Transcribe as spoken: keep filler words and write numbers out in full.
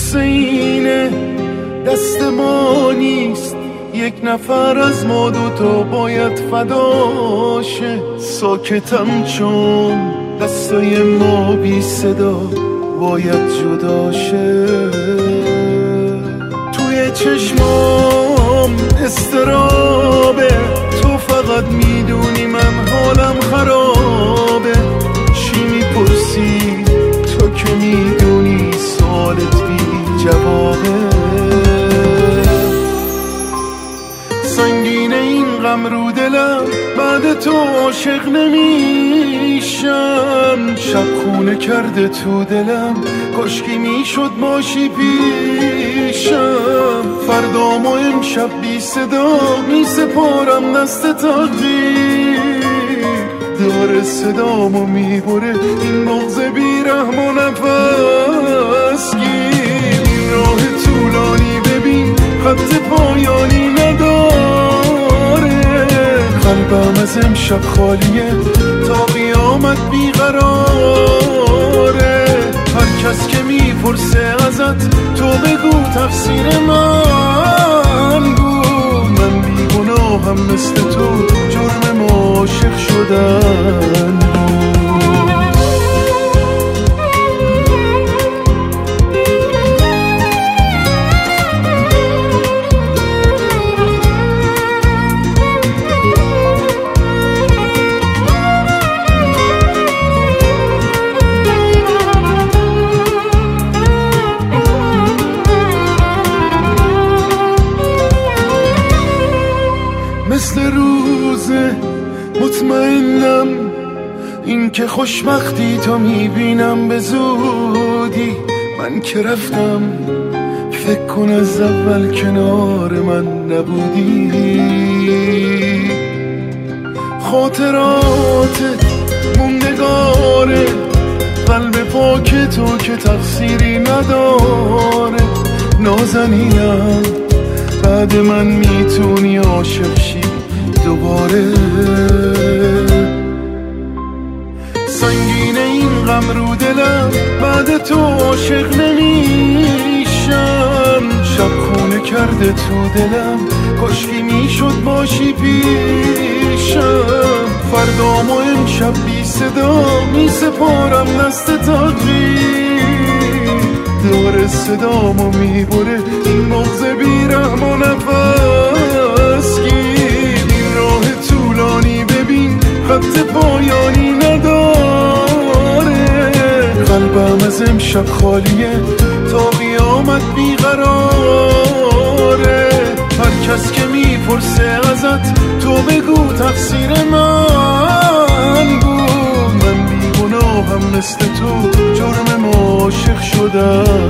مثل اینه دست ما نیست، یک نفر از ما دوتا باید فداشه. ساکتم چون دستای ما بی صدا باید جداشه. توی چشمام استرابه، تو فقط میدونی من حالم خرابه. چی میپرسی تو که میدونی سوالت بی جوابه. سنگینه این غم رو دلم، بعد تو عاشق نمیشم. شب خونه کرده تو دلم، کاشکی میشد باشی پیشم. فردام و امشب بی صدا میسپارم دست تقدیر. داره صدامو میبره این بغض بیرحم و نفس گیر. این راه طولانی ببین خط پایانی نداره. قلبم از امشب خالیه تا قیامت بیقراره. هر کس که میپرسه ازت تو بگو تقصیر من گو. من بیگناهم مثل تو، جرم ما عاشق شدن مثل روزه. مطمئنم این که خوشبختی تو میبینم به زودی. من که رفتم فکر کن از اول کنار من نبودی. خاطراتت موندگاره، قلب پاک تو که تقصیری نداره. نازنینم بعد من میتونی عاشق شی دوباره. سنگینه این غم رو دلم، بعد تو عاشق نمیشم. شب خونه کرده تو دلم، کاشکی میشد باشی پیشم. فردام و امشب بی صدا میسپارم دست تقدیر. داره صدامو میبره این بغض بیرحم و نفس گیر. این راه طولانی ببین خط پایانی نداره. قلبم از امشب خالیه تا قیامت بیقراره. هر کس که میپرسه ازت تو بگو تقصیر من گو. من بیگناهم مثل تو، جرم ما عاشق شدن